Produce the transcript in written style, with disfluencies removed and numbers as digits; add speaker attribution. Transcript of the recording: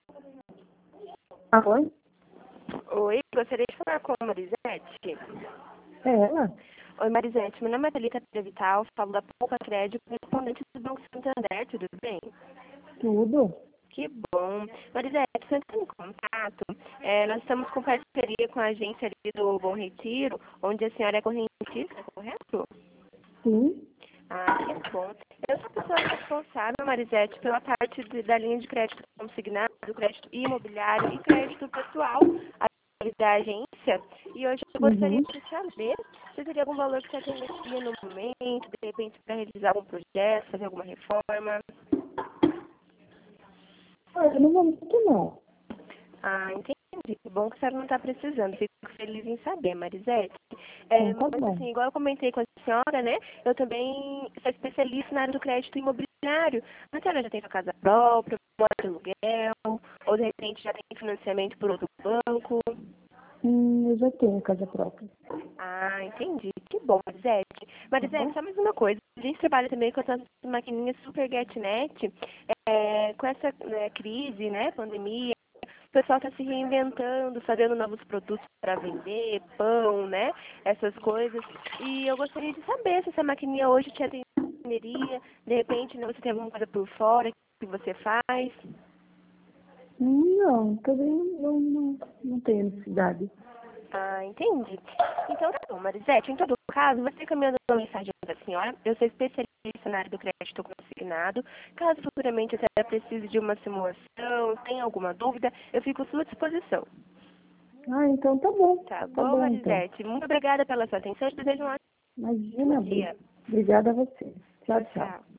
Speaker 1: Alô?
Speaker 2: Oi, gostaria de falar com a Marisete.
Speaker 1: É ela?
Speaker 2: Oi, Marisete, meu nome é Thalita Vital, falo da Poupa Crédito, correspondente do Banco Santander, tudo bem?
Speaker 1: Tudo?
Speaker 2: Que bom. Marisete, você entrou em contato? Nós estamos com parceria com a agência ali do Bom Retiro, onde a senhora é correntista, correto?
Speaker 1: Sim.
Speaker 2: Ah, que bom. Eu sou a pessoa responsável, Marisete, pela parte da linha de crédito consignado, crédito imobiliário e crédito pessoal da agência. E hoje eu gostaria
Speaker 1: Uhum.
Speaker 2: de saber se teria algum valor que você atenderia no momento, de repente para realizar algum projeto, fazer alguma reforma.
Speaker 1: Olha, no momento não.
Speaker 2: Ah, entendi. Que bom que a senhora não está precisando. Fico feliz em saber, Marisete.
Speaker 1: Então tá
Speaker 2: Mas
Speaker 1: bom.
Speaker 2: assim, igual eu comentei com a senhora, né? Eu também sou especialista na área do crédito imobiliário. A senhora já tem sua casa própria, mora de aluguel, ou de repente já tem financiamento por outro banco.
Speaker 1: Eu já tenho casa própria.
Speaker 2: Ah, entendi. Que bom, Marisete.
Speaker 1: Tá
Speaker 2: Marisete,
Speaker 1: bom?
Speaker 2: só mais uma coisa. A gente trabalha também com essas maquininhas Super GetNet. Com essa crise, né, pandemia, o pessoal está se reinventando, fazendo novos produtos para vender, pão, né, essas coisas. E eu gostaria de saber se essa maquininha hoje te atenderia, de repente, né, você tem alguma coisa por fora que você faz.
Speaker 1: Não, também não tenho necessidade.
Speaker 2: Ah, entendi. Então tá bom, Marisete. Em todo caso, você caminhando uma mensagem para a senhora, eu sou especialista na área do crédito consignado. Caso futuramente a senhora precise de uma simulação, tenha alguma dúvida, eu fico à sua disposição.
Speaker 1: Ah, então tá bom.
Speaker 2: Tá
Speaker 1: Tá
Speaker 2: bom,
Speaker 1: bom, então.
Speaker 2: Marisete? Muito obrigada pela sua atenção e desejo um
Speaker 1: Imagina,
Speaker 2: ótimo dia.
Speaker 1: obrigada a você. Tchau,
Speaker 2: Tchau,
Speaker 1: tchau.
Speaker 2: tchau.